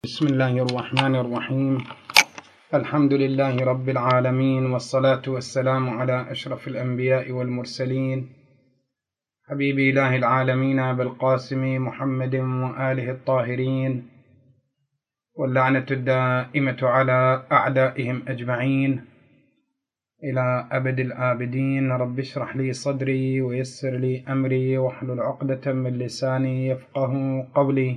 بسم الله الرحمن الرحيم. الحمد لله رب العالمين، والصلاة والسلام على أشرف الأنبياء والمرسلين، حبيب إله العالمين أبي القاسم محمد وآله الطاهرين، واللعنة الدائمة على أعدائهم أجمعين إلى أبد الآبدين. رب اشرح لي صدري ويسر لي أمري واحلل عقدة من لساني يفقه قولي.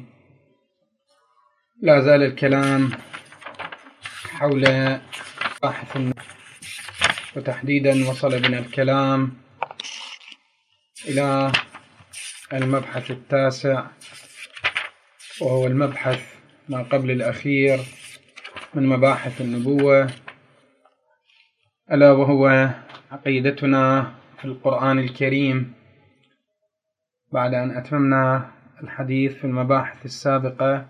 لا زال الكلام حول بحث، وتحديدا وصل بنا الكلام إلى المبحث التاسع، وهو المبحث ما قبل الأخير من مباحث النبوة، ألا وهو عقيدتنا في القرآن الكريم. بعد أن أتممنا الحديث في المباحث السابقة،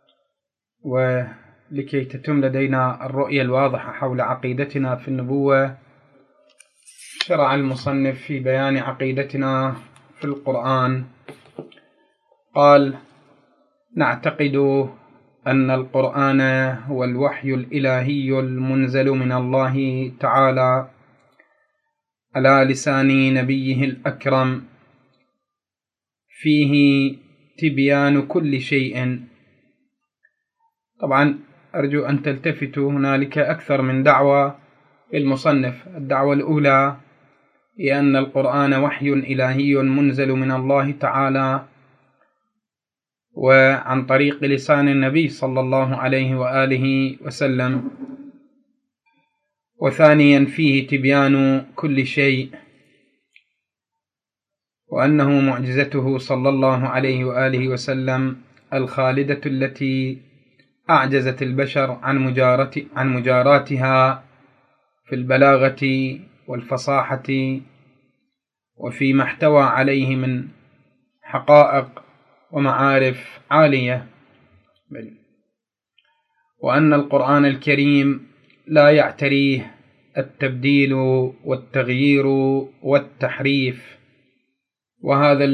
ولكي تتم لدينا الرؤية الواضحة حول عقيدتنا في النبوة، شرع المصنف في بيان عقيدتنا في القرآن. قال: نعتقد أن القرآن هو الوحي الإلهي المنزل من الله تعالى على لسان نبيه الأكرم، فيه تبيان كل شيء. طبعا أرجو أن تلتفتوا، هنالك أكثر من دعوة للمصنف. الدعوة الأولى هي أن القرآن وحي إلهي منزل من الله تعالى وعن طريق لسان النبي صلى الله عليه وآله وسلم. وثانيا فيه تبيان كل شيء، وأنه معجزته صلى الله عليه وآله وسلم الخالدة التي أعجزت البشر عن مجاراتها في البلاغة والفصاحة وفيما احتوى عليه من حقائق ومعارف عالية. وأن القرآن الكريم لا يعتريه التبديل والتغيير والتحريف، وهذا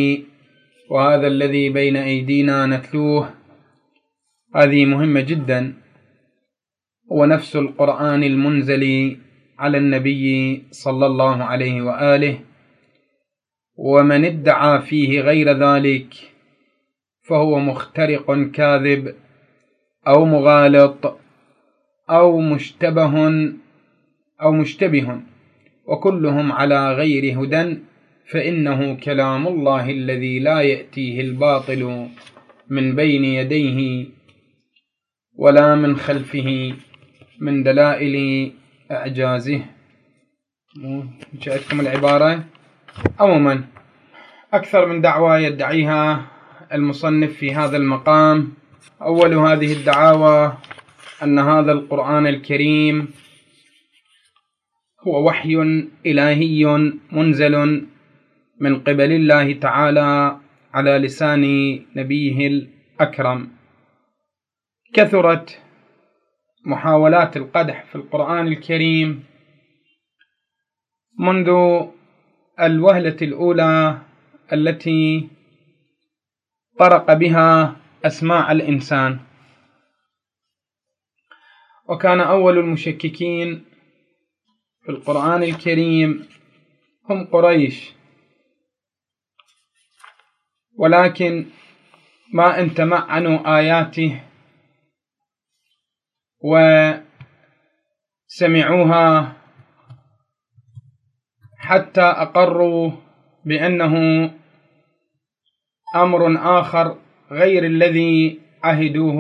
الذي بين أيدينا نتلوه. هذه مهمة جدا. هو نفس القرآن المنزل على النبي صلى الله عليه وآله، ومن ادعى فيه غير ذلك فهو مخترق كاذب أو مغالط أو مشتبه، وكلهم على غير هدى، فإنه كلام الله الذي لا يأتيه الباطل من بين يديه ولا من خلفه من دلائل إعجازه. جاءتكم العبارة. عموما أكثر من دعوة يدعيها المصنف في هذا المقام. أول هذه الدعاوى أن هذا القرآن الكريم هو وحي إلهي منزل من قبل الله تعالى على لسان نبيه الأكرم. كثرت محاولات القدح في القرآن الكريم منذ الوهلة الأولى التي طرق بها أسماع الإنسان. وكان أول المشككين في القرآن الكريم هم قريش، ولكن ما ان تمعنوا آياته وسمعوها حتى أقروا بأنه أمر آخر غير الذي عهدوه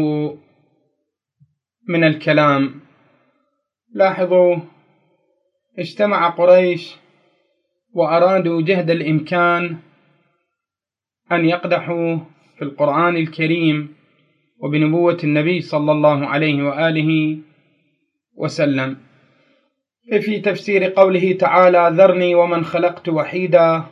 من الكلام. لاحظوا، اجتمع قريش وأرادوا جهد الإمكان أن يقدحوا في القرآن الكريم وبنبوة النبي صلى الله عليه وآله وسلم. في تفسير قوله تعالى: ذرني ومن خلقت وحيدا،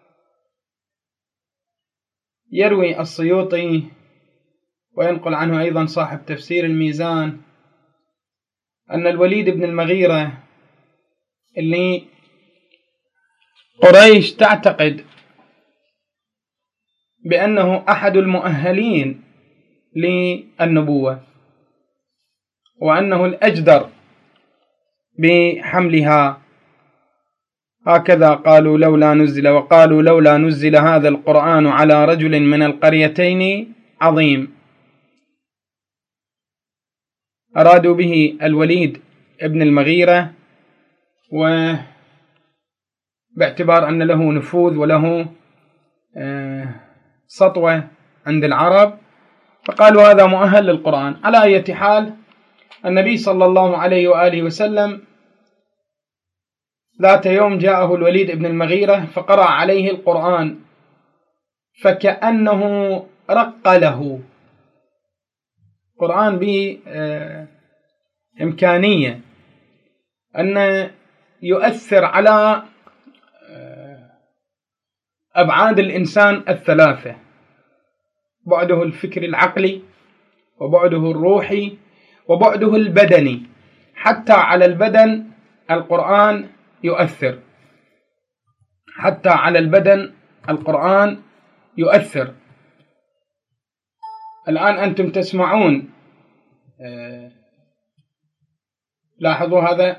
يروي السيوطي وينقل عنه أيضا صاحب تفسير الميزان أن الوليد بن المغيرة، اللي قريش تعتقد بأنه أحد المؤهلين للنبوة، وأنه الأجدر بحملها. هكذا قالوا لولا نزل، وقالوا لولا نزل هذا القرآن على رجل من القريتين عظيم. أرادوا به الوليد ابن المغيرة، وباعتبار أن له نفوذ وله سطوة عند العرب، فقالوا هذا مؤهل للقرآن. على أي حال، النبي صلى الله عليه وآله وسلم ذات يوم جاءه الوليد ابن المغيرة فقرأ عليه القرآن، فكأنه رق له. القرآن به إمكانية أن يؤثر على أبعاد الإنسان الثلاثة: بعده الفكري العقلي، وبعده الروحي، وبعده البدني. حتى على البدن القرآن يؤثر، حتى على البدن القرآن يؤثر. الآن أنتم تسمعون، لاحظوا هذا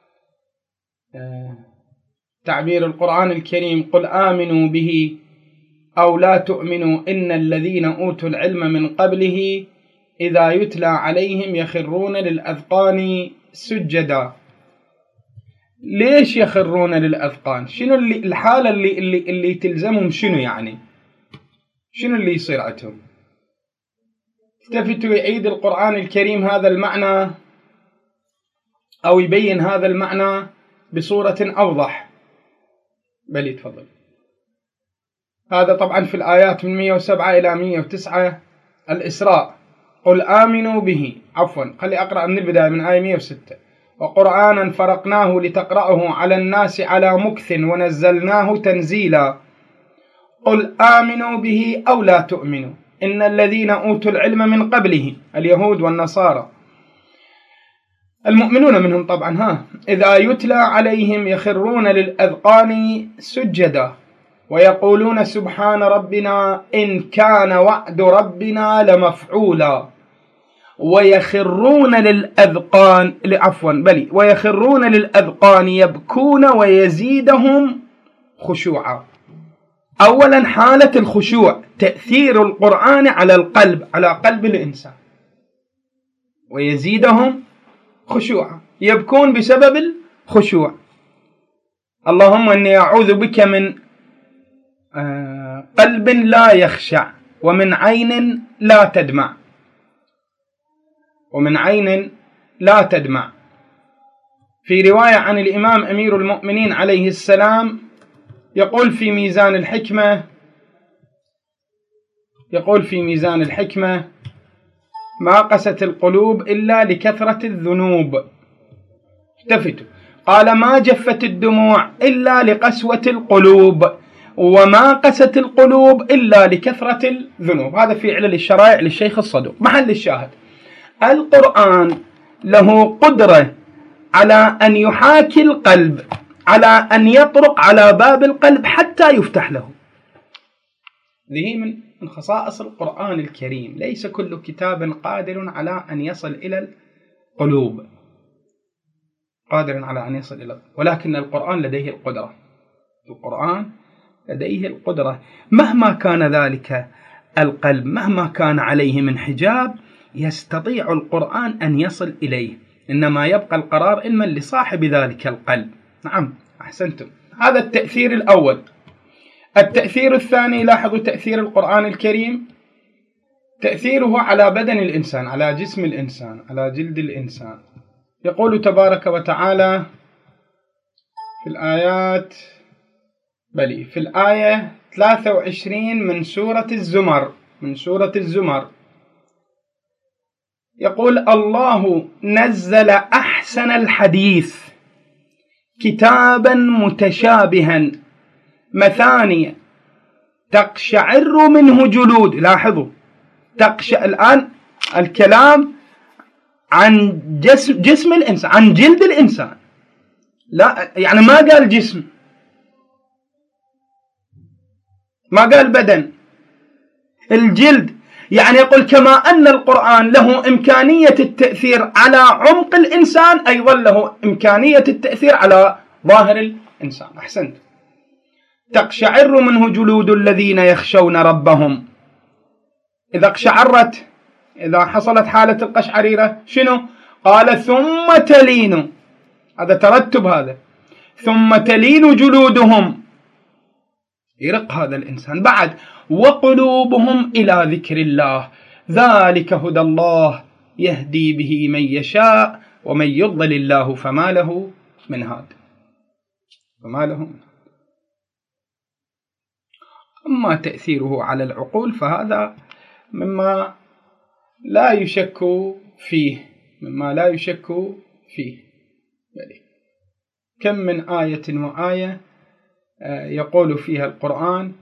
تعبير القرآن الكريم: قل آمنوا به أو لا تؤمنوا إن الذين أوتوا العلم من قبله إذا يتلى عليهم يخرون للأذقان سجدا. ليش يخرون للأذقان؟ شنو الحالة اللي تلزمهم؟ شنو يعني؟ شنو اللي يصير عندهم؟ التفتوا، يعيد القرآن الكريم هذا المعنى أو يبين هذا المعنى بصورة أوضح. بل تفضل. هذا طبعا في الآيات من 107 إلى 109 الإسراء. قل آمنوا به، عفوا خلي أقرأ من البداية من آية 106: وقرآنا فرقناه لتقرأه على الناس على مكث ونزلناه تنزيلا. قل آمنوا به أو لا تؤمنوا إن الذين أوتوا العلم من قبله، اليهود والنصارى، المؤمنون منهم طبعا، إذا يتلى عليهم يخرون للأذقان سجدا ويقولون سبحان ربنا إن كان وعد ربنا لمفعولا. ويخرون للأذقان، ويخرون للأذقان يبكون ويزيدهم خشوعا. أولا حالة الخشوع، تأثير القرآن على القلب، على قلب الإنسان. ويزيدهم خشوعا، يبكون بسبب الخشوع. اللهم إني أعوذ بك من قلب لا يخشع، ومن عين لا تدمع، ومن عين لا تدمع. في رواية عن الإمام أمير المؤمنين عليه السلام يقول في ميزان الحكمة: ما قست القلوب إلا لكثرة الذنوب. التفتوا، قال: ما جفت الدموع إلا لقسوة القلوب، وما قست القلوب إلا لكثرة الذنوب. هذا في علل الشرائع للشيخ الصدوق. محل الشاهد: القرآن له قدرة على أن يحاكي القلب، على أن يطرق على باب القلب حتى يفتح له. هذه من خصائص القرآن الكريم. ليس كل كتاب قادر على أن يصل إلى القلوب، ولكن القرآن لديه القدرة. القرآن لديه القدرة، مهما كان ذلك القلب، مهما كان عليه من حجاب، يستطيع القرآن أن يصل إليه. إنما يبقى القرار علما لصاحب ذلك القلب. نعم، أحسنتم. هذا التأثير الأول. التأثير الثاني، لاحظوا تأثير القرآن الكريم، تأثيره على بدن الإنسان، على جسم الإنسان، على جلد الإنسان. يقول تبارك وتعالى في الآية 23 من سورة الزمر، يقول: الله نزل أحسن الحديث كتابا متشابها مثانية تقشعر منه جلود. لاحظوا، الآن الكلام عن جسم الإنسان، عن جلد الإنسان، لا يعني ما قال جسم، ما قال بدن، الجلد. يعني يقول كما أن القرآن له إمكانية التأثير على عمق الإنسان، أيضا له إمكانية التأثير على ظاهر الإنسان. أحسنت. تقشعر منه جلود الذين يخشون ربهم. إذا اقشعرت، إذا حصلت حالة القشعريرة شنو؟ قال ثم تلين، هذا ترتب، هذا ثم تلين جلودهم، يرق هذا الإنسان بعد، وقلوبهم إلى ذكر الله، ذلك هدى الله يهدي به من يشاء ومن يضلل الله فما له من هاد. فما له من هاد. أما تأثيره على العقول فهذا مما لا يشك فيه، مما لا يشك فيه. كم من آية وآية يقول فيها القرآن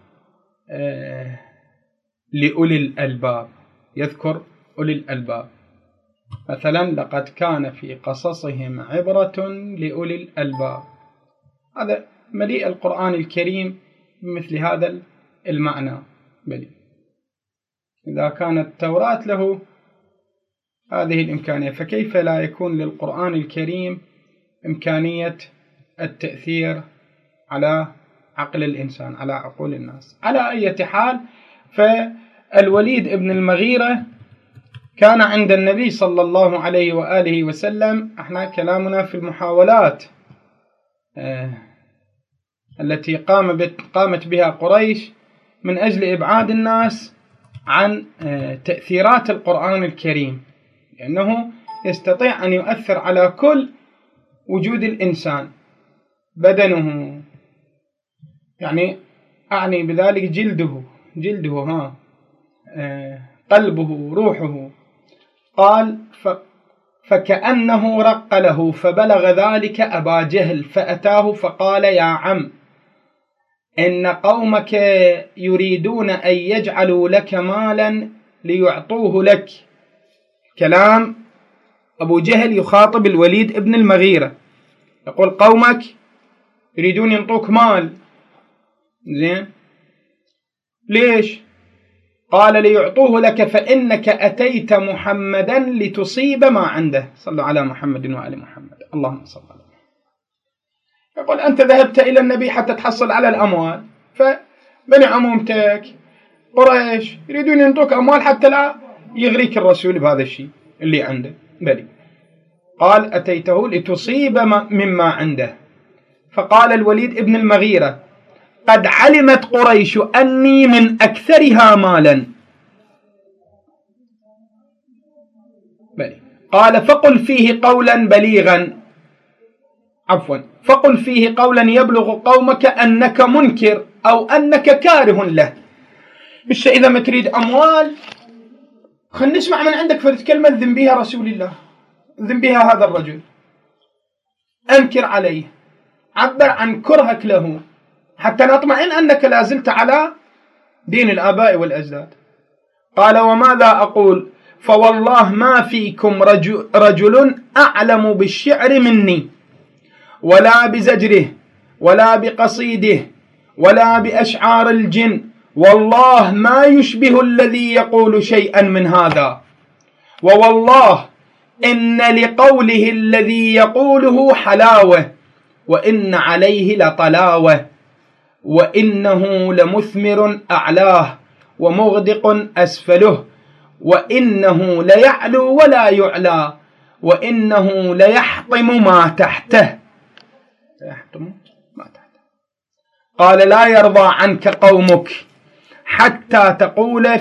لأولي الألباب، يذكر أولي الألباب. مثلا لقد كان في قصصهم عبرة لأولي الألباب، هذا مليء القرآن الكريم بمثل هذا المعنى. مليء. إذا كانت التوراة له هذه الإمكانية، فكيف لا يكون للقرآن الكريم إمكانية التأثير على عقل الإنسان، على عقول الناس؟ على أي حال، فالوليد ابن المغيرة كان عند النبي صلى الله عليه وآله وسلم. احنا كلامنا في المحاولات التي قامت بها قريش من أجل إبعاد الناس عن تأثيرات القرآن الكريم، لأنه يستطيع أن يؤثر على كل وجود الإنسان، بدنه، يعني أعني بذلك جلده قلبه، روحه. قال فكأنه رق له، فبلغ ذلك أبا جهل فأتاه فقال يا عم إن قومك يريدون أن يجعلوا لك مالا ليعطوه لك. كلام أبو جهل يخاطب الوليد ابن المغيرة، يقول قومك يريدون ينطوك مال، زين، ليش؟ قال ليعطوه لك فإنك أتيت محمدا لتصيب ما عنده. صلوا على محمد وآل محمد، اللهم صل على محمد. يقول أنت ذهبت إلى النبي حتى تحصل على الأموال، فبني عمومتك قريش يريدون ينطوك أموال حتى لا يغريك الرسول بهذا الشيء اللي عنده. بلي. قال أتيته لتصيب مما عنده. فقال الوليد ابن المغيرة قد علمت قريش أني من أكثرها مالا. بلي. قال فقل فيه قولا بليغا، فقل فيه قولا يبلغ قومك أنك منكر أو أنك كاره له. مش إذا ما تريد أموال خلنا نسمع من عندك فرد كلمة ذم بها رسول الله، ذم بها هذا الرجل، أنكر عليه، عبر عن كرهك له حتى نطمئن أنك لازلت على دين الآباء والأجداد. قال وماذا أقول؟ فوالله ما فيكم رجل أعلم بالشعر مني، ولا بزجره، ولا بقصيده، ولا بأشعار الجن، والله ما يشبه الذي يقول شيئا من هذا، ووالله إن لقوله الذي يقوله حلاوة، وإن عليه لطلاوة، وإنه لمثمر أعلاه ومغدق أسفله، وإنه ليعلو ولا يعلى، وإنه ليحطم ما تحته. قال لا يرضى عنك قومك حتى تقول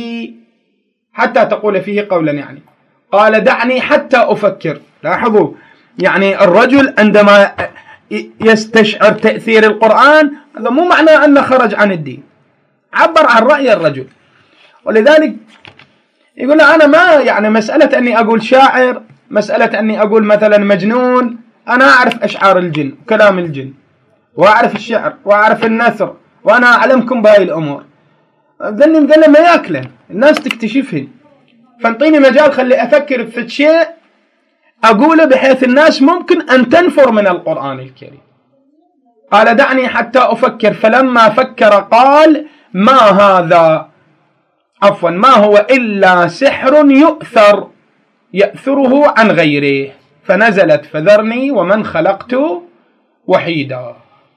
فيه قولا، يعني قال دعني حتى أفكر. لاحظوا، يعني الرجل عندما يستشعر تأثير القرآن هذا مو معناه أنه خرج عن الدين، عبر عن رأي الرجل. ولذلك يقول أنا ما يعني مسألة أني أقول شاعر، مسألة أني أقول مثلا مجنون، أنا أعرف أشعار الجن وكلام الجن، وأعرف الشعر وأعرف النثر، وأنا أعلمكم بهاي الأمور. ذني مقلة ما يأكله الناس تكتشفهن، فانطيني مجال خلي أفكر في شيء أقوله بحيث الناس ممكن أن تنفر من القرآن الكريم. قال دعني حتى أفكر، فلما فكر قال ما هذا؟ عفوا ما هو إلا سحر يأثره عن غيره، فنزلت فذرني ومن خلقت وحيدا.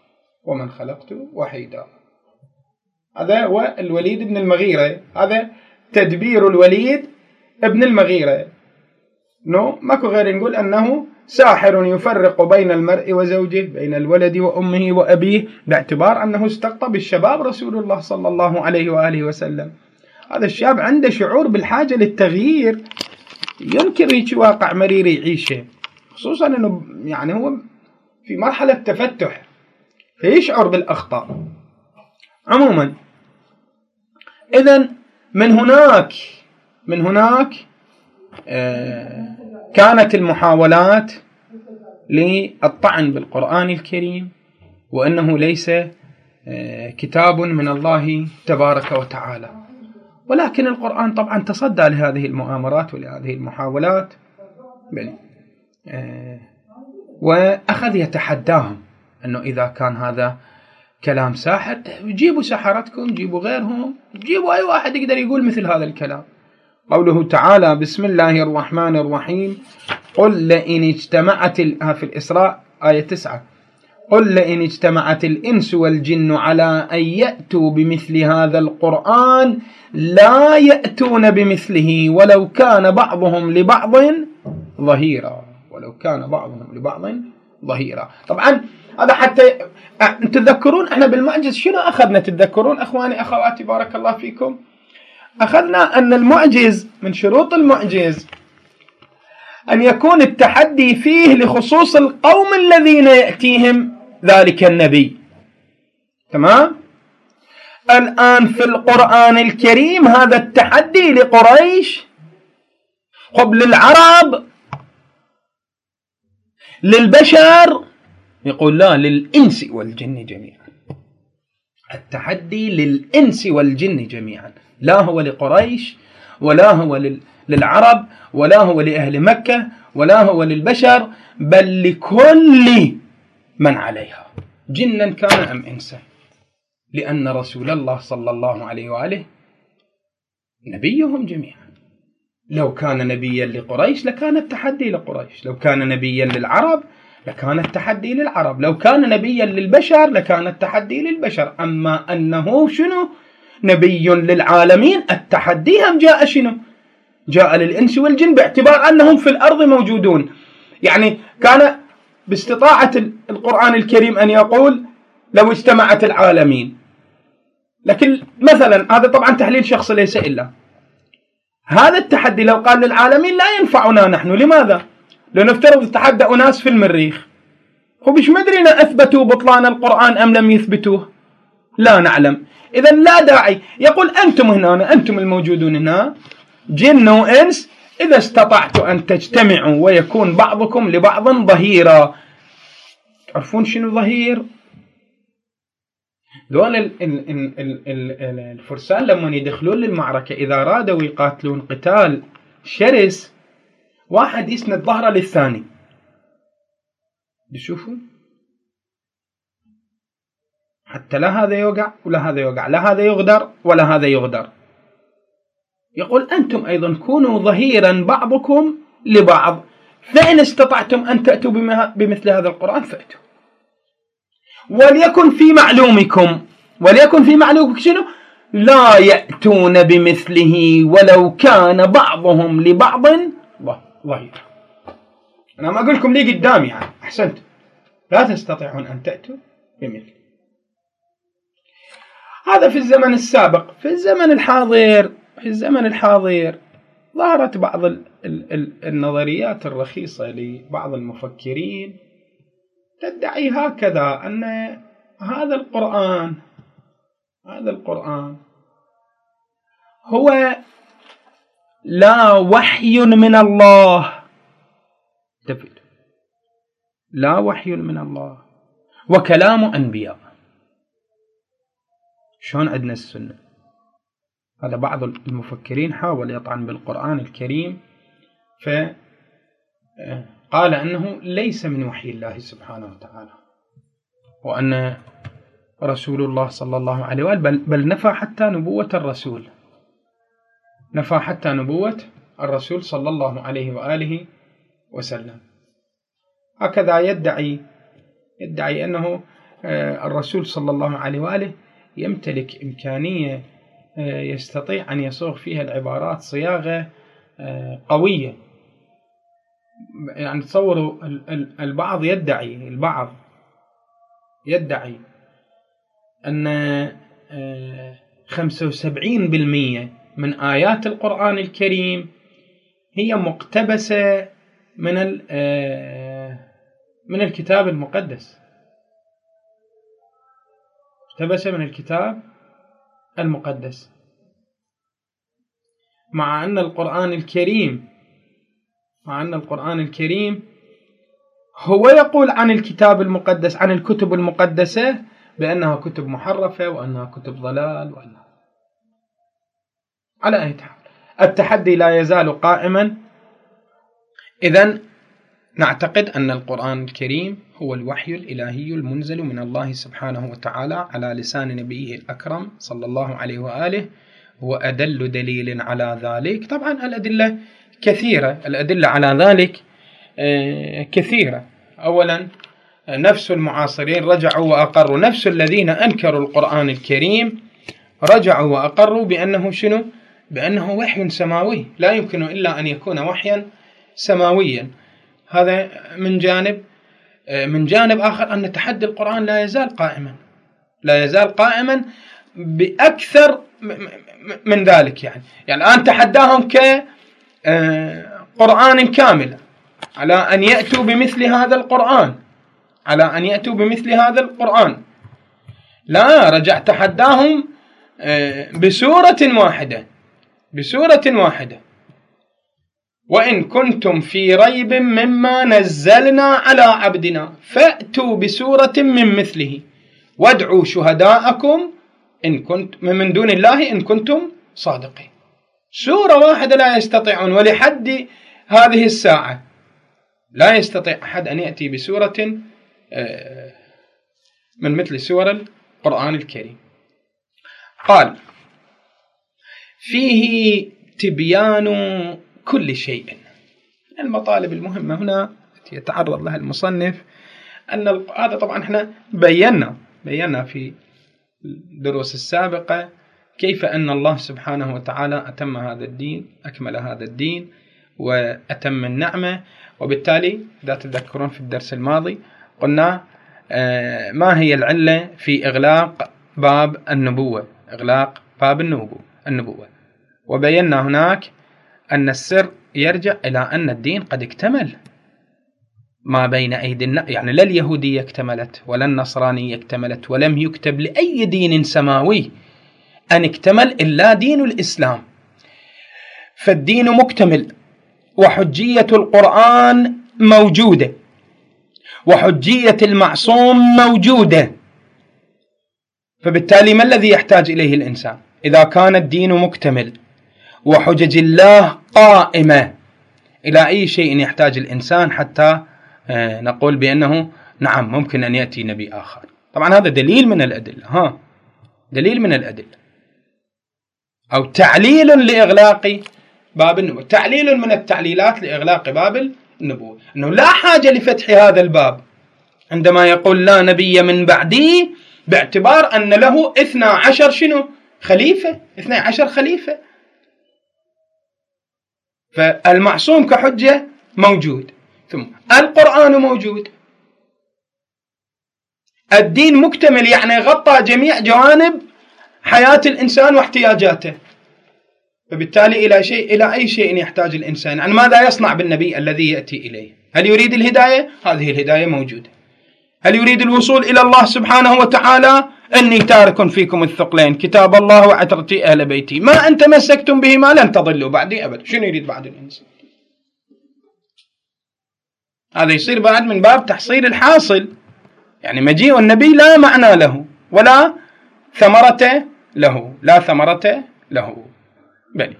هذا هو الوليد بن المغيرة، هذا تدبير الوليد بن المغيرة. ماكو غير نقول أنه ساحر يفرق بين المرء وزوجه، بين الولد وأمه وأبيه، باعتبار أنه استقطب الشباب رسول الله صلى الله عليه وآله وسلم. هذا الشاب عنده شعور بالحاجة للتغيير، ينكر هيك واقع مرير يعيشه، خصوصا أنه يعني هو في مرحلة تفتح فيشعر بالأخطاء. عموما إذن من هناك كانت المحاولات للطعن بالقرآن الكريم وأنه ليس كتاب من الله تبارك وتعالى، ولكن القرآن طبعا تصدى لهذه المؤامرات ولهذه المحاولات، وأخذ يتحداهم أنه إذا كان هذا كلام ساحر جيبوا سحرتكم، جيبوا غيرهم، جيبوا أي واحد يقدر يقول مثل هذا الكلام. قوله تعالى بسم الله الرحمن الرحيم قل لئن اجتمعت في الإسراء آية 9 قل لئن اجتمعت الإنس والجن على أن يأتوا بمثل هذا القرآن لا يأتون بمثله ولو كان بعضهم لبعض ظهيرا. طبعا هذا حتى تذكرون احنا بالمعجز شنو أخذنا؟ تتذكرون أخواني أخواتي بارك الله فيكم، أخذنا أن المعجز من شروط المعجز أن يكون التحدي فيه لخصوص القوم الذين يأتيهم ذلك النبي. تمام؟ الآن في القرآن الكريم هذا التحدي لقريش، قبل العرب، للبشر، يقول لا، للإنس والجن جميعا. التحدي للإنس والجن جميعا، لا هو لقريش ولا هو للعرب ولا هو لأهل مكة ولا هو للبشر، بل لكل من عليها جنا كان أم إنسا، لأن رسول الله صلى الله عليه وآله نبيهم جميعا. لو كان نبيا لقريش لكان التحدي لقريش، لو كان نبيا للعرب لكان التحدي للعرب، لو كان نبيا للبشر لكان التحدي للبشر. أما أنه شنو؟ نبي للعالمين، التحدي هم جاء شنو؟ جاء للإنس والجن، باعتبار أنهم في الأرض موجودون. يعني كان باستطاعة القرآن الكريم أن يقول لو اجتمعت العالمين، لكن مثلا هذا طبعا تحليل شخص ليس إلا هذا التحدي لو قال للعالمين لا ينفعنا نحن. لماذا؟ لنفترض تحدى أناس في المريخ، وبش مدرينا أثبتوا بطلان القرآن أم لم يثبتوه، لا نعلم. إذن لا داعي يقول أنتم هنا، أنتم الموجودون هنا جن وإنس، إذا استطعتوا أن تجتمعوا ويكون بعضكم لبعض ظهيرا. تعرفون شنو ظهير؟ دول الفرسان لما يدخلون للمعركة إذا رادوا يقاتلون قتال شرس، واحد يسند ظهره للثاني، تشوفوا حتى لا هذا يوقع ولا هذا يوقع، لا هذا يغدر ولا هذا يغدر. يقول أنتم أيضا كونوا ظهيرا بعضكم لبعض، فإن استطعتم أن تأتوا بمثل هذا القرآن فأتوا. وليكن في معلومكم شنو؟ لا يأتون بمثله ولو كان بعضهم لبعض ظهير. أنا ما أقول لكم لي قدامي، يعني أحسنت، لا تستطيعون أن تأتوا بمثله. هذا في الزمن السابق. في الزمن الحاضر ظهرت بعض النظريات الرخيصة لبعض المفكرين تدعي هكذا أن هذا القرآن هو لا وحي من الله، لا وحي من الله وكلام أنبياء. شلون عندنا السنة؟ هذا بعض المفكرين حاول يطعن بالقرآن الكريم، فقال أنه ليس من وحي الله سبحانه وتعالى، وأن رسول الله صلى الله عليه وآله بل نفى حتى نبوة الرسول، نفى حتى نبوة الرسول صلى الله عليه وآله وسلم. هكذا يدعي أنه الرسول صلى الله عليه وآله يمتلك إمكانية يستطيع أن يصوغ فيها العبارات صياغة قوية. يعني تصوروا البعض يدعي أن 75% من آيات القرآن الكريم هي مقتبسة من الكتاب المقدس، مقتبسة من الكتاب المقدس، مع أن القرآن الكريم هو يقول عن الكتاب المقدس، عن الكتب المقدسة، بأنها كتب محرفة وأنها كتب ضلال على أي حال التحدي لا يزال قائما. إذن نعتقد أن القرآن الكريم هو الوحي الإلهي المنزل من الله سبحانه وتعالى على لسان نبيه الأكرم صلى الله عليه وآله، وأدل دليل على ذلك. طبعا الأدلة كثيرة، الأدلة على ذلك كثيرة. أولا نفس المعاصرين رجعوا وأقروا، نفس الذين أنكروا القرآن الكريم رجعوا وأقروا بأنه شنو؟ بأنه وحي سماوي، لا يمكن إلا أن يكون وحيا سماويا. هذا من جانب. من جانب آخر أن تحدي القرآن لا يزال قائما بأكثر من ذلك. يعني الآن تحداهم كقرآن كامل على أن يأتوا بمثل هذا القرآن، لا، رجع تحداهم بسورة واحدة. وإن كنتم في ريب مما نزلنا على عبدنا فأتوا بسورة من مثله وادعوا شهداءكم إن كنتم من دون الله إن كنتم صادقين. سورة واحدة لا يستطيعون، ولحد هذه الساعة لا يستطيع أحد أن يأتي بسورة من مثل سور القرآن الكريم. قال: فيه تبيان كل شيء. المطالب المهمة هنا يتعرض لها المصنف أن هذا طبعا احنا بينا في الدروس السابقة كيف أن الله سبحانه وتعالى أكمل هذا الدين وأتم النعمة. وبالتالي إذا تذكرون في الدرس الماضي قلنا ما هي العلة في إغلاق باب النبوة، وبينا هناك أن السر يرجع إلى أن الدين قد اكتمل ما بين أيدينا. يعني لا اليهودية اكتملت ولا النصرانية اكتملت، ولم يكتب لأي دين سماوي أن اكتمل إلا دين الإسلام. فالدين مكتمل، وحجية القرآن موجودة، وحجية المعصوم موجودة. فبالتالي ما الذي يحتاج إليه الإنسان إذا كان الدين مكتمل وحجج الله قائمة؟ إلى أي شيء يحتاج الإنسان حتى نقول بأنه نعم ممكن أن يأتي نبي آخر؟ طبعا هذا دليل من الأدلة، أو تعليل لإغلاق باب النبوة، تعليل من التعليلات لإغلاق باب النبوة، أنه لا حاجة لفتح هذا الباب عندما يقول لا نبي من بعدي، باعتبار أن له 12 خليفة. فالمعصوم كحجة موجود، ثم القرآن موجود، الدين مكتمل، يعني غطى جميع جوانب حياة الإنسان واحتياجاته. فبالتالي إلى أي شيء يحتاج الإنسان؟ يعني ماذا يصنع بالنبي الذي يأتي إليه؟ هل يريد الهداية؟ هذه الهداية موجودة. هل يريد الوصول إلى الله سبحانه وتعالى؟ إني تارك فيكم الثقلين كتاب الله وعترتي أهل بيتي ما أن تمسكتم بهما لن تضلوا بعدي أبدا. شنو يريد بعد الإنسان؟ هذا يصير بعد من باب تحصيل الحاصل. يعني مجيء النبي لا معنى له ولا ثمرة له، بل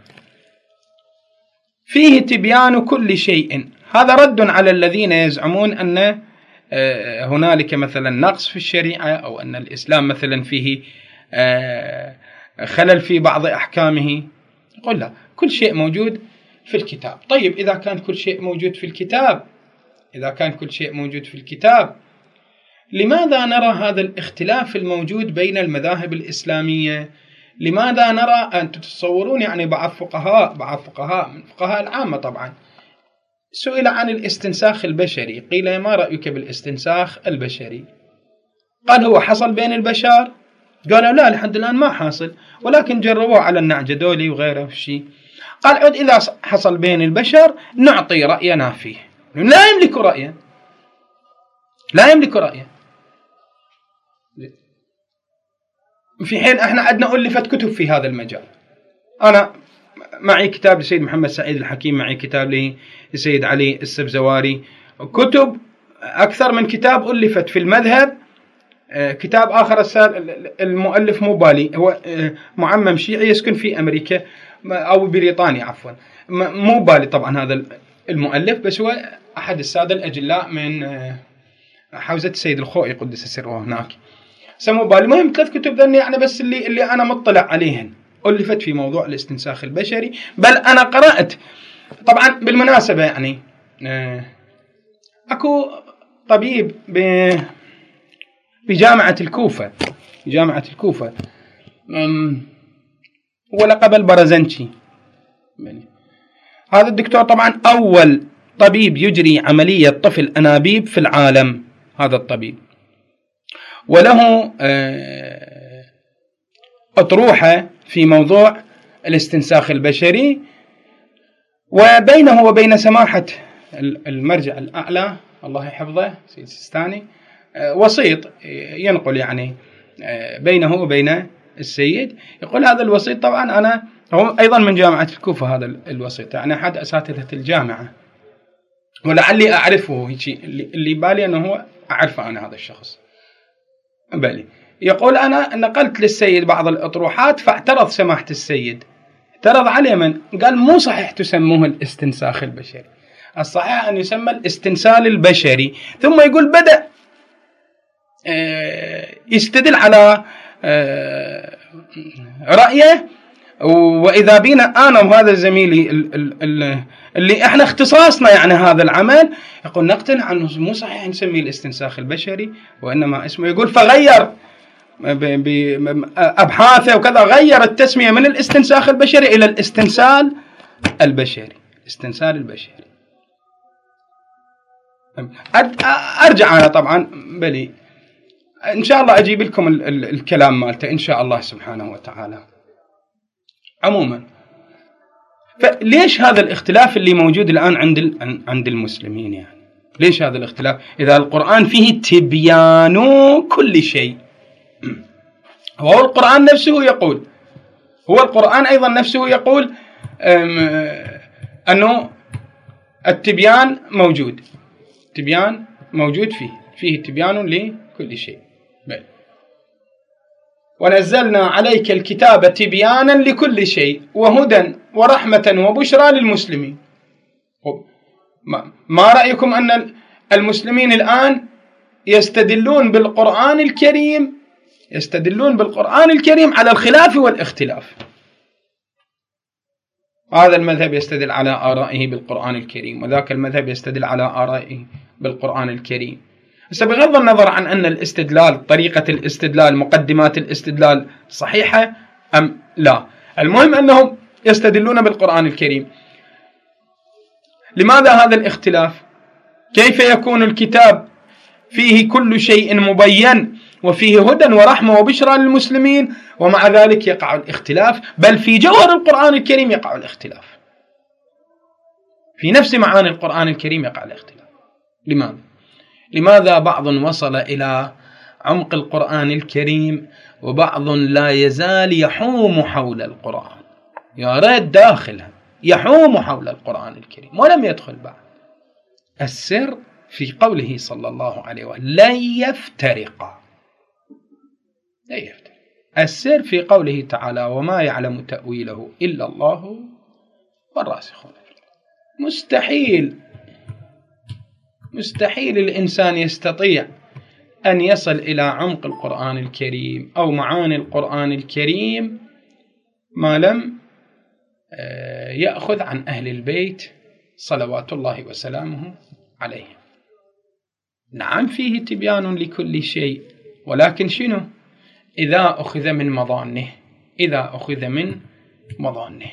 فيه تبيان كل شيء. هذا رد على الذين يزعمون أن هنالك مثلا نقص في الشريعة، أو أن الإسلام مثلا فيه خلل في بعض أحكامه. يقول لا، كل شيء موجود في الكتاب. طيب إذا كان كل شيء موجود في الكتاب، لماذا نرى هذا الاختلاف الموجود بين المذاهب الإسلامية؟ لماذا نرى أن تتصورون يعني بعض فقهاء من فقهاء العامة طبعا سئل عن الاستنساخ البشري، قيل ما رأيك بالاستنساخ البشري؟ قال هو حصل بين البشر؟ قالوا لا لحد الآن ما حاصل، ولكن جربوه على النعجة دولي وغيره في شيء. قال عد إذا حصل بين البشر نعطي رأينا فيه. لا يملك رأيا في حين احنا عندنا ألفت كتب في هذا المجال. أنا معي كتاب لسيد محمد سعيد الحكيم، معي كتاب لسيد علي السبزواري، كتب أكثر من كتاب ألفت في المذهب. كتاب آخر المؤلف مو بالي، هو معمم شيعي يسكن في أمريكا أو بريطانيا عفوا، مو بالي طبعا هذا المؤلف، بس هو أحد السادة الأجلاء من حوزة السيد الخوئي قدس سره هناك، سمو بالي. مهم 3 كتب ذني يعني بس اللي أنا مطلع عليهن ألفت في موضوع الاستنساخ البشري. بل أنا قرأت طبعا بالمناسبة يعني أكو طبيب بجامعة الكوفة ولقب البرزنشي. هذا الدكتور طبعا أول طبيب يجري عملية طفل أنابيب في العالم، هذا الطبيب، وله أطروحة في موضوع الاستنساخ البشري، وبينه وبين سماحة المرجع الأعلى الله يحفظه سيد السيستاني وسيط ينقل يعني بينه وبين السيد. يقول هذا الوسيط طبعا أنا هو أيضا من جامعة الكوفة، هذا الوسيط يعني أحد أساتذة الجامعة، ولعلي أعرفه، اللي بالي أنه هو أعرفه أنا هذا الشخص بالي. يقول أنا نقلت للسيد بعض الأطروحات فاعترض سماحة السيد، اعترض عليه من قال مو صحيح تسموه الاستنساخ البشري، الصحيح أن يسمى الاستنسال البشري. ثم يقول بدأ يستدل على رأيه، وإذا بينا أنا وهذا زميلي اللي إحنا اختصاصنا يعني هذا العمل، يقول نقتنع أنه مو صحيح نسميه الاستنساخ البشري وإنما اسمه، يقول فغير بأبحاثه وكذا، غير التسمية من الاستنساخ البشري إلى الاستنسال البشري. أرجع أنا طبعا بلي إن شاء الله أجيب لكم الكلام مالته إن شاء الله سبحانه وتعالى. عموما فليش هذا الاختلاف اللي موجود الآن عند المسلمين؟ يعني ليش هذا الاختلاف إذا القرآن فيه تبيان كل شيء؟ هو القرآن نفسه يقول، هو القرآن أيضا نفسه يقول أنه التبيان موجود، تبيان موجود فيه تبيان لكل شيء. بل ونزلنا عليك الكتاب تبيانا لكل شيء وهدى ورحمة وبشرى للمسلمين. ما رأيكم أن المسلمين الآن يستدلون بالقرآن الكريم على الخلاف والاختلاف؟ هذا المذهب يستدل على آرائه بالقرآن الكريم، وذاك المذهب يستدل على آرائه بالقرآن الكريم. بس بغض النظر عن أن الاستدلال، طريقة الاستدلال، مقدمات الاستدلال صحيحة أم لا، المهم أنهم يستدلون بالقرآن الكريم. لماذا هذا الاختلاف؟ كيف يكون الكتاب فيه كل شيء مبين وفيه هدى ورحمة وبشرى للمسلمين، ومع ذلك يقع الاختلاف؟ بل في جوهر القرآن الكريم يقع الاختلاف، في نفس معاني القرآن الكريم يقع الاختلاف. لماذا بعض وصل إلى عمق القرآن الكريم وبعض لا يزال يحوم حول القرآن، يا ريت داخلها يحوم حول القرآن الكريم ولم يدخل بعد؟ السر في قوله صلى الله عليه وسلم لن يفترقا. السر في قوله تعالى وما يعلم تأويله إلا الله والراسخون في العلم. مستحيل الإنسان يستطيع أن يصل إلى عمق القرآن الكريم أو معاني القرآن الكريم ما لم يأخذ عن أهل البيت صلوات الله وسلامه عليهم. نعم فيه تبيان لكل شيء، ولكن شنو؟ إذا أخذ من مظانه، إذا أخذ من مظانه.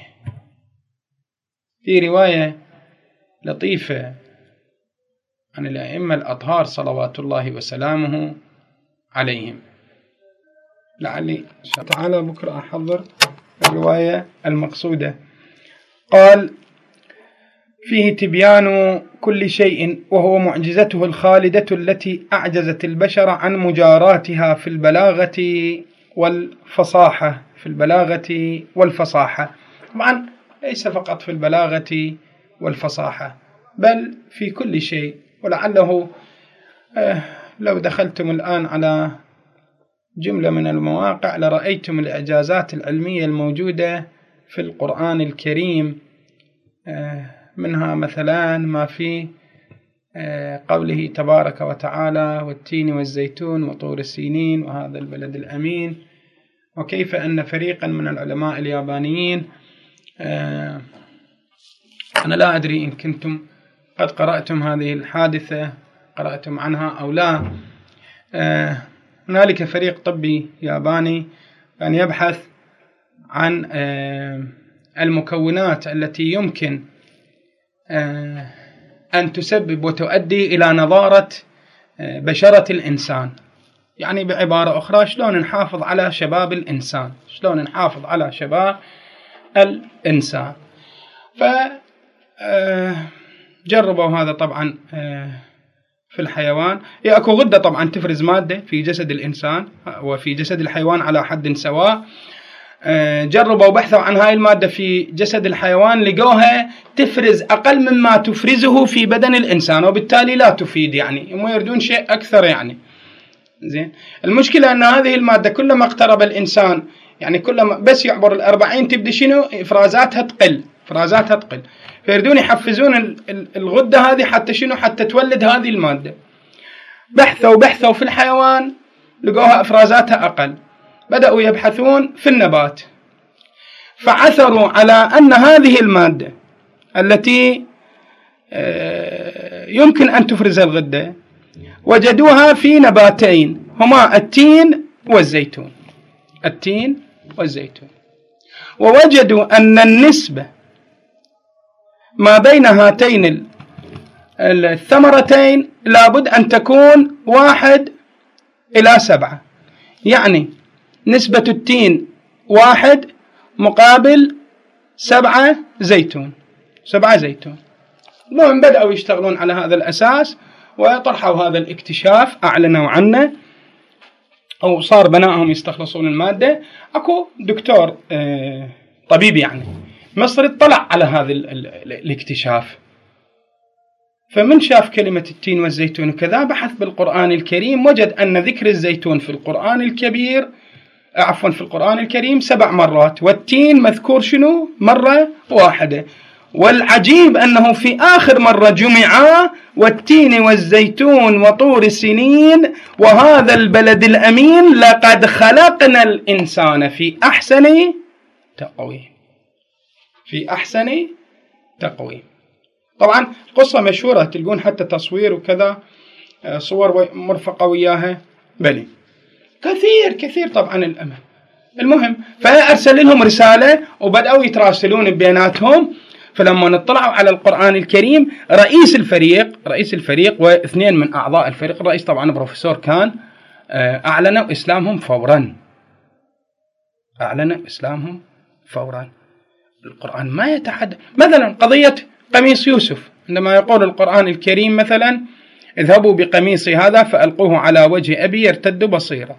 في رواية لطيفة عن الأئمة الأطهار صلوات الله وسلامه عليهم، لعلي تعالى بكرة أحضر الرواية المقصودة. قال: فيه تبيان كل شيء، وهو معجزته الخالدة التي أعجزت البشر عن مجاراتها في البلاغة والفصاحة. في البلاغة والفصاحة، طبعا ليس فقط في البلاغة والفصاحة بل في كل شيء. ولعله لو دخلتم الآن على جملة من المواقع لرأيتم الإعجازات العلمية الموجودة في القرآن الكريم، منها مثلا ما في قوله تبارك وتعالى: والتين والزيتون وطور سينين وهذا البلد الأمين. وكيف أن فريقا من العلماء اليابانيين، أنا لا أدري إن كنتم قد قرأتم هذه الحادثة، قرأتم عنها أو لا. هنالك فريق طبي ياباني كان يبحث عن المكونات التي يمكن أن تسبب وتؤدي إلى نضارة بشرة الإنسان. يعني بعبارة أخرى، شلون نحافظ على شباب الإنسان، شلون نحافظ على شباب الإنسان. فجربوا هذا طبعا في الحيوان. هي أكو غدة طبعا تفرز مادة في جسد الإنسان وفي جسد الحيوان على حد سواء. جربوا وبحثوا عن هاي المادة في جسد الحيوان، لقوها تفرز أقل مما تفرزه في بدن الإنسان، وبالتالي لا تفيد، يعني هم يردون شيء أكثر. يعني زين، المشكلة أن هذه المادة كلما اقترب الإنسان، يعني كلما بس يعبر 40 تبدأ شنو إفرازاتها تقل، فيردون يحفزون الغدة هذه حتى شنو، حتى تولد هذه المادة. بحثوا في الحيوان، لقوها إفرازاتها أقل. بدأوا يبحثون في النبات، فعثروا على أن هذه المادة التي يمكن أن تفرز الغدة وجدوها في نباتين، هما التين والزيتون. ووجدوا أن النسبة ما بين هاتين الثمرتين لابد أن تكون 1:7، يعني نسبة التين 1 مقابل 7 زيتون. المهم بدأوا يشتغلون على هذا الأساس وطرحوا هذا الاكتشاف، أعلنوا عنه، أو صار بنائهم يستخلصون المادة. أكو دكتور طبيب يعني مصري اطلع على هذا الاكتشاف، فمن شاف كلمة التين والزيتون وكذا بحث بالقرآن الكريم، وجد أن ذكر الزيتون في القرآن الكريم 7 مرات، والتين مذكور شنو؟ مرة واحدة. والعجيب أنه في آخر مرة جمعا: والتين والزيتون وطور سينين وهذا البلد الأمين لقد خلقنا الإنسان في أحسن تقويم. طبعا قصة مشهورة، تلقون حتى تصوير وكذا، صور مرفقة وياها، بلي كثير طبعا الأمل. المهم فأرسل لهم رسالة وبدأوا يتراسلون بيناتهم. فلما نطلعوا على القرآن الكريم، رئيس الفريق واثنين من أعضاء الفريق، الرئيس طبعا بروفيسور كان، أعلنوا إسلامهم فورا. القرآن ما يتحدث مثلا قضية قميص يوسف، عندما يقول القرآن الكريم مثلا: اذهبوا بقميصي هذا فألقوه على وجه أبي يرتد بصيرا.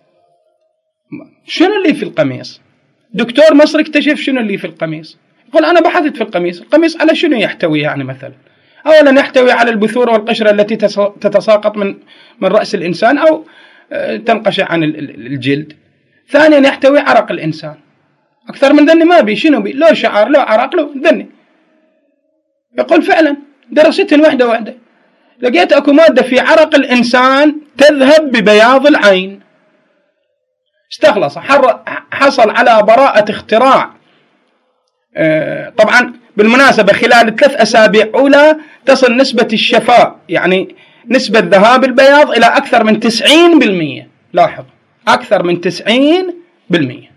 شنو اللي في القميص؟ دكتور مصري اكتشف شنو اللي في القميص، يقول أنا بحثت في القميص على شنو يحتوي؟ يعني مثلا أولا يحتوي على البثور والقشرة التي تتساقط من رأس الإنسان أو تنقشع عن الجلد. ثانيا يحتوي عرق الإنسان، أكثر من ذني ما بي، شنو بي؟ لو شعر لو عرق لو ذني. يقول فعلا درستهن واحدة لقيت أكو مادة في عرق الإنسان تذهب ببياض العين. استخلص، حصل على براءة اختراع طبعا بالمناسبة خلال 3 أسابيع أولى تصل نسبة الشفاء، يعني نسبة ذهاب البياض، إلى أكثر من 90%. لاحظ، أكثر من 90%.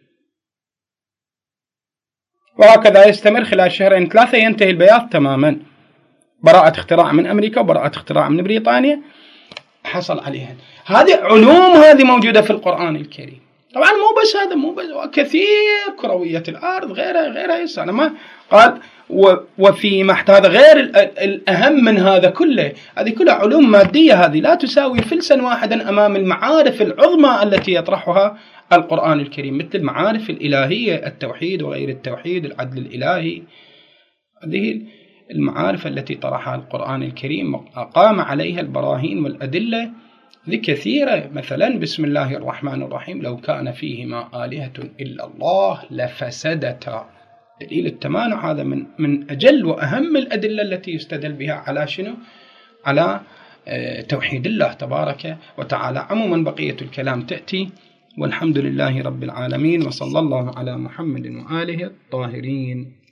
وهكذا يستمر خلال 2-3 شهور، ينتهي البياض تماما. براءة اختراع من أمريكا وبراءة اختراع من بريطانيا حصل عليها. هذه علوم، هذه موجودة في القرآن الكريم. طبعا مو بس هذا، مو بس، وكثير، كروية الأرض، غيرها ما قال. وفي محت هذا غير الأهم من هذا كله، هذه كلها علوم مادية، هذه لا تساوي فلسا واحدا أمام المعارف العظمى التي يطرحها القرآن الكريم، مثل المعارف الإلهية، التوحيد وغير التوحيد، العدل الإلهي. هذه المعارف التي طرحها القرآن الكريم أقام عليها البراهين والأدلة ذي كثيرة. مثلا بسم الله الرحمن الرحيم: لو كان فيهما آلهة إلا الله لفسدتا. دليل التمانع هذا من أجل وأهم الأدلة التي يستدل بها على شنو؟ على توحيد الله تبارك وتعالى. عموما بقية الكلام تأتي، والحمد لله رب العالمين، وصلى الله على محمد وآله الطاهرين.